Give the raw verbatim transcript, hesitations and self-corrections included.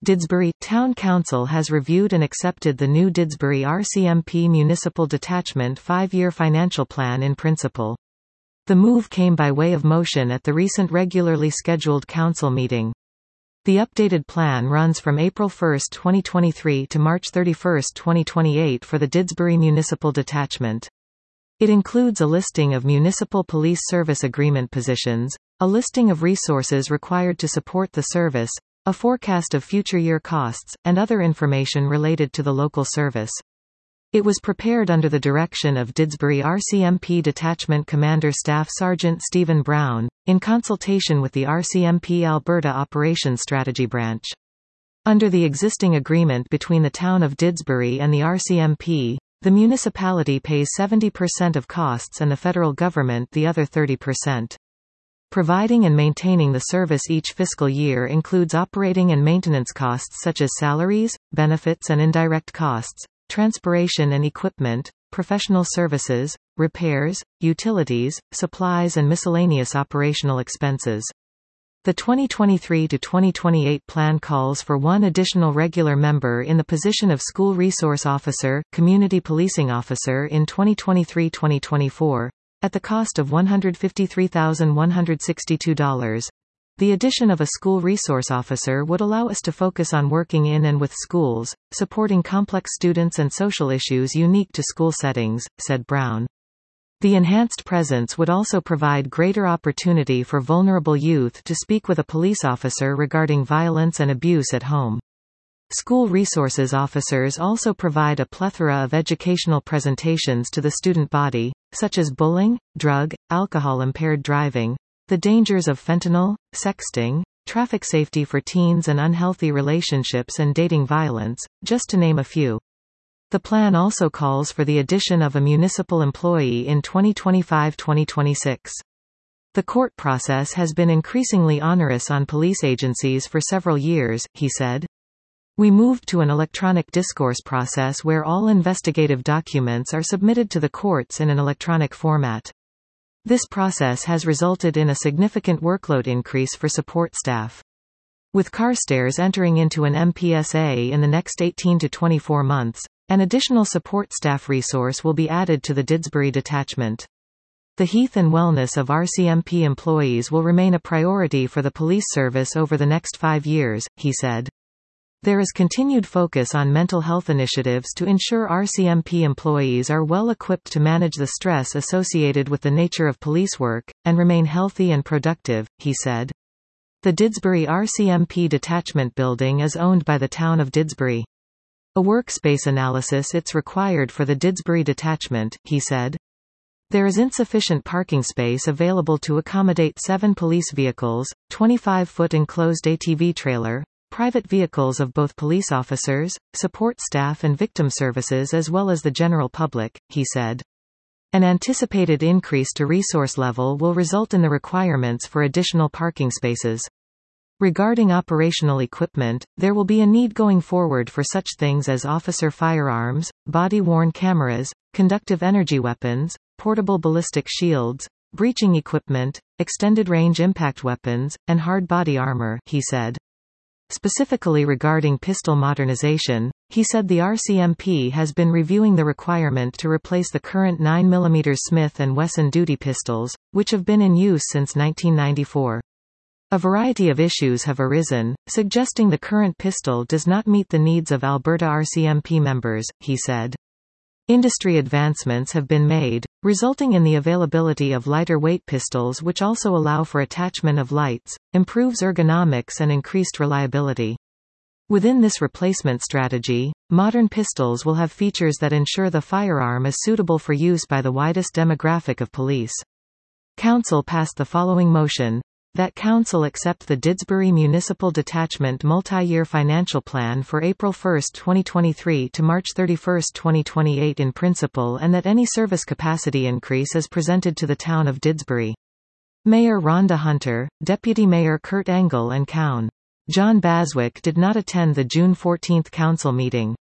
Didsbury Town Council has reviewed and accepted the new Didsbury R C M P Municipal Detachment five-year financial plan in principle. The move came by way of motion at the recent regularly scheduled council meeting. The updated plan runs from April first twenty twenty-three to March thirty-first twenty twenty-eight for the Didsbury Municipal Detachment. It includes a listing of municipal police service agreement positions, a listing of resources required to support the service, a forecast of future year costs, and other information related to the local service. It was prepared under the direction of Didsbury R C M P Detachment Commander Staff Sergeant Stephen Brown, in consultation with the R C M P Alberta Operations Strategy Branch. Under the existing agreement between the town of Didsbury and the R C M P, the municipality pays seventy percent of costs and the federal government the other thirty percent. Providing and maintaining the service each fiscal year includes operating and maintenance costs such as salaries, benefits and indirect costs, transportation and equipment, professional services, repairs, utilities, supplies and miscellaneous operational expenses. The twenty twenty-three to twenty twenty-eight plan calls for one additional regular member in the position of School Resource Officer, Community Policing Officer in twenty twenty-three to twenty twenty-four. At the cost of one hundred fifty-three thousand one hundred sixty-two dollars. The addition of a school resource officer would allow us to focus on working in and with schools, supporting complex students and social issues unique to school settings, said Brown. The enhanced presence would also provide greater opportunity for vulnerable youth to speak with a police officer regarding violence and abuse at home. School resources officers also provide a plethora of educational presentations to the student body, such as bullying, drug, alcohol-impaired driving, the dangers of fentanyl, sexting, traffic safety for teens and unhealthy relationships and dating violence, just to name a few. The plan also calls for the addition of a municipal employee in twenty twenty-five to twenty twenty-six. The court process has been increasingly onerous on police agencies for several years, he said. We moved to an electronic discourse process where all investigative documents are submitted to the courts in an electronic format. This process has resulted in a significant workload increase for support staff. With Carstairs entering into an M P S A in the next eighteen to twenty-four months, an additional support staff resource will be added to the Didsbury detachment. The health and wellness of R C M P employees will remain a priority for the police service over the next five years, he said. There is continued focus on mental health initiatives to ensure R C M P employees are well equipped to manage the stress associated with the nature of police work, and remain healthy and productive, he said. The Didsbury R C M P detachment building is owned by the town of Didsbury. A workspace analysis is required for the Didsbury detachment, he said. There is insufficient parking space available to accommodate seven police vehicles, twenty-five foot enclosed A T V trailer, private vehicles of both police officers, support staff and victim services as well as the general public, he said. An anticipated increase to resource level will result in the requirements for additional parking spaces. Regarding operational equipment, there will be a need going forward for such things as officer firearms, body-worn cameras, conductive energy weapons, portable ballistic shields, breaching equipment, extended-range impact weapons, and hard body armor, he said. Specifically regarding pistol modernization, he said the R C M P has been reviewing the requirement to replace the current nine millimeter Smith and Wesson duty pistols, which have been in use since nineteen ninety-four. A variety of issues have arisen, suggesting the current pistol does not meet the needs of Alberta R C M P members, he said. Industry advancements have been made, resulting in the availability of lighter-weight pistols which also allow for attachment of lights, improves ergonomics and increased reliability. Within this replacement strategy, modern pistols will have features that ensure the firearm is suitable for use by the widest demographic of police. Council passed the following motion: that Council accept the Didsbury Municipal Detachment Multi-Year Financial Plan for April first twenty twenty-three to March thirty-first twenty twenty-eight in principle, and that any service capacity increase is presented to the town of Didsbury. Mayor Rhonda Hunter, Deputy Mayor Kurt Engel and Coun. John Baswick did not attend the June fourteenth Council meeting.